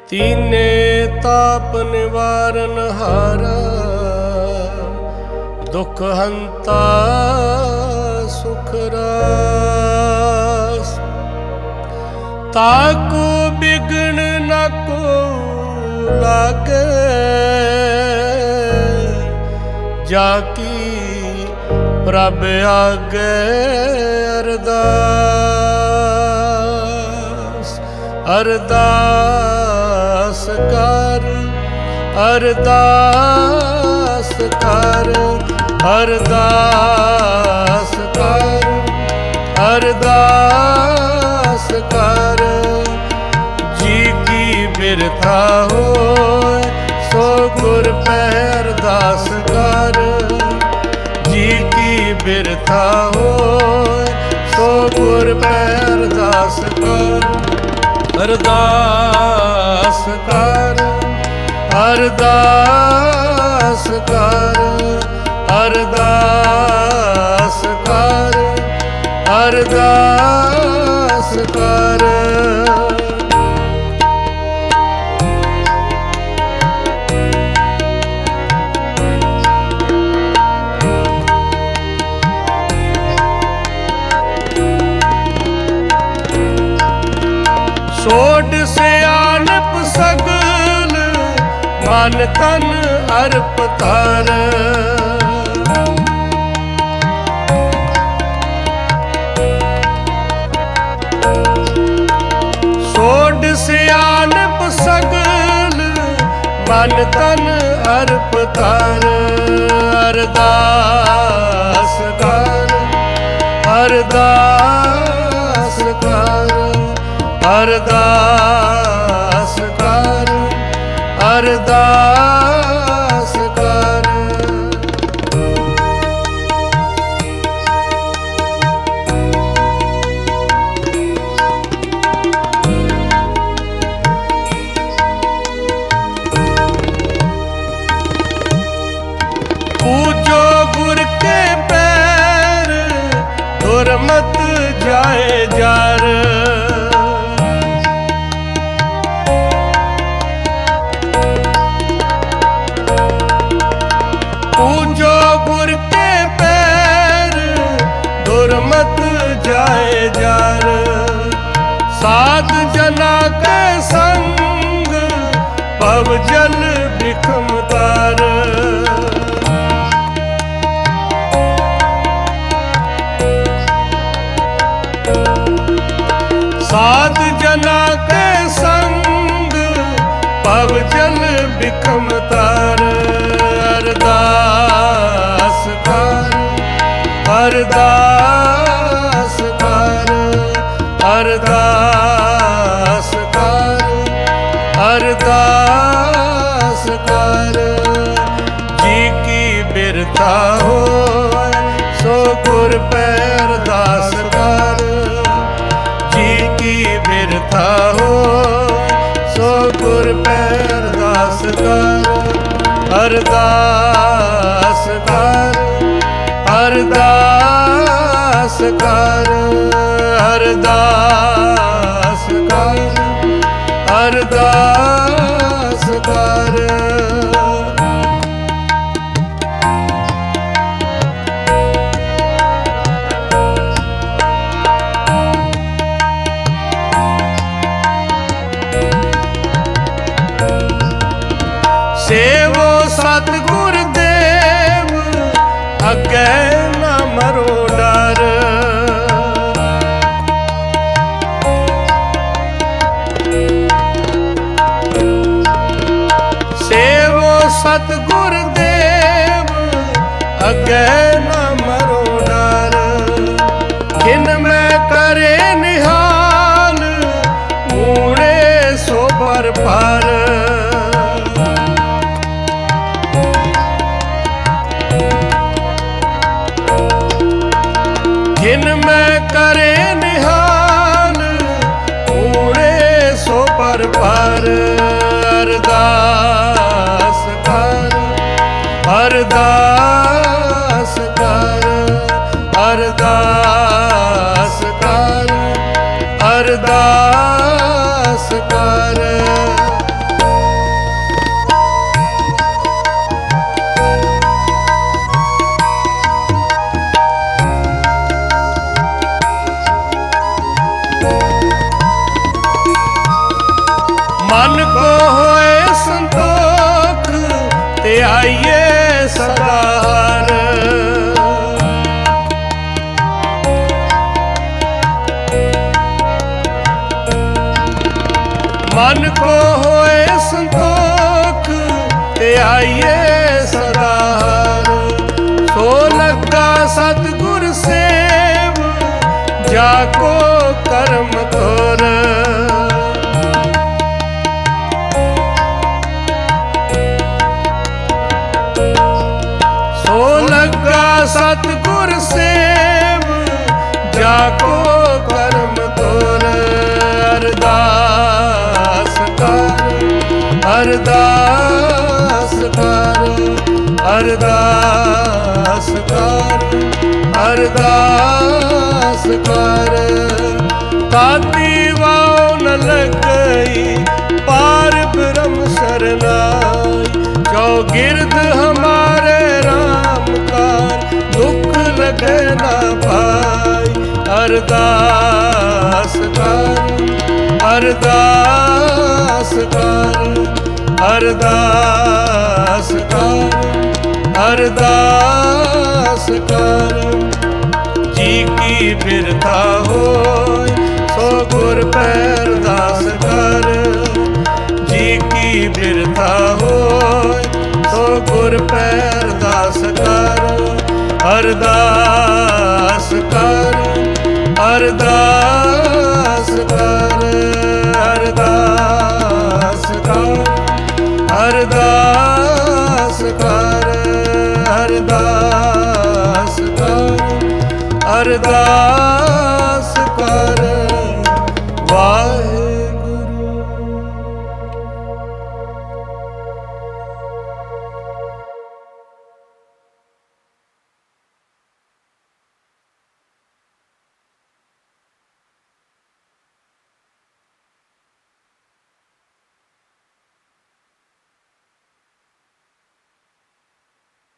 तीने ताप निवारण हारा, दुख हंता सुख रास। ताको बिघ्न न को लागे, जाकी प्रभ आगे अरदास। अरदास कर, अरदास कर, अरदास कर, अरदास कर। जी की बिरथा होए सो गुर पे अरदास कर। जी की बिरथा होए सो गुर पे अरदास कर। अरदास कर, अरदास कर, अरदास कर, अरदास कर। सोड सियानप सगल मन तन अर्प धर। सोड सियानप सगल मन तन अर्प धर। अरदास कर, अरदास कर, अरदास कर, अरदास कर। पूजो गुर के पैर, दुर्मत जाए जार। पूजो गुर के पैर, दुर्मत जाए जार। साध जना के संग पव जल बिखम तार। साध जना के संग पव जल बिखम तार। अरदास कर, अरदास कर, अरदास कर, अरदास कर। जी की बिरथा होए सो गुर पे अरदास कर। जी की बिरथा होए सो गुर पे अरदास कर। अरदास कर, अरदास कर, अरदास कर, अरदास कर। सेवो सतगुर देव अगे न मरो डर। सेवो सतगुर देव अगे न मरो डर। किन में करे निहाल मूणे सो पर पर। जिन में करे निहाल पूरे सो पर पर। अरदास कर, अरदास कर, अरदास कर, अरदास कर। ਮਨ ਕੋ ਹੋਏ ਸੰਤੋਖ ਤੇ ਆਈਏ ਸਦਾ ਹਰ। ਸੋ ਲੱਗਾ ਸਤਿਗੁਰ ਸੇਵ ਜਾ ਕੋ ਕਰਮ ਤੁਰ। ਸੋ ਲੱਗਾ ਸਤਿਗੁਰ ਸੇਵ ਜਾ ਕੋ ਕਰਮ ਤੁਰ। ਅਰਦਾਸ ਕਰ ਅਰਦਾਸ ਕਰ ਅਰਦਾਸ ਕਰ ਅਰਦਾਸ ਕਰ। ਤਾਤੀ ਵਾਉ ਨ ਲੱਗਈ ਪਾਰ ਬ੍ਰਹਮ ਸਰਨਾਈ। ਚੌਗਿਰਦ ਹਮਾਰੇ ਰਾਮ ਕਾਰ ਦੁਖ ਲਗੇ ਨਾ ਪਾਈ। ਅਰਦਾਸ ਕਰ ਅਰਦਾਸ ਕਰ ਅਰਦਾਸ ਕਰ ਅਰਦਾਸ ਕਰ। ਜੀ ਕੀ ਬਿਰਥਾ ਹੋਇ ਸੋ ਗੁਰ ਪੈ ਅਰਦਾਸ ਕਰ। ਜੀ ਕੀ ਬਿਰਥਾ ਹੋਇ ਸੋ ਗੁਰ ਪੈ ਅਰਦਾਸ ਕਰ। ਅਰਦਾਸ ਕਰ ਅਰਦਾਸ ਕਰ ਅਰਦਾਸ ਕਰ ਅਰਦਾਸ ਕਰ ਅਰਦਾਸ ਕਰ ਅਰਦਾਸ